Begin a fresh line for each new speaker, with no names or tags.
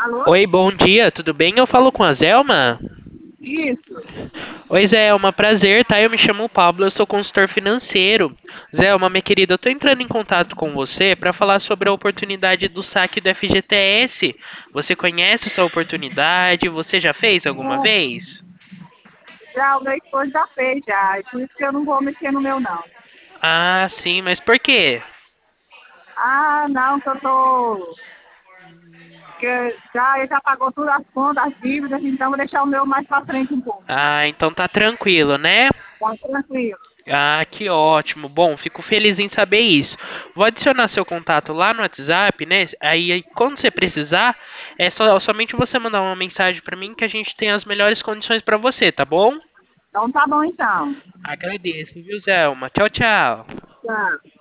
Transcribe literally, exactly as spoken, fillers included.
Alô?
Oi, bom dia, tudo bem? Eu falo com a Zelma?
Isso.
Oi, Zelma, prazer, tá? Eu me chamo Pablo, eu sou consultor financeiro. Zelma, minha querida, eu tô entrando em contato com você para falar sobre a oportunidade do saque do F G T S. Você conhece essa oportunidade? Você já fez alguma
É,
vez?
já o meu esposo já fez já, e por isso que eu não vou mexer no meu não.
Ah, sim, mas por quê?
Ah, não, que eu tô. Que já, ele já pagou todas as contas, as dívidas, então vou deixar o meu mais pra frente um pouco.
Ah, então tá tranquilo, né?
Tá tranquilo.
Ah, que ótimo. Bom, fico feliz em saber isso. Vou adicionar seu contato lá no WhatsApp, né? Aí, aí, quando você precisar, é só somente você mandar uma mensagem para mim que a gente tem as melhores condições para você, tá bom?
Então tá bom então.
Agradeço, viu, Zelma? Tchau, tchau.
Tá.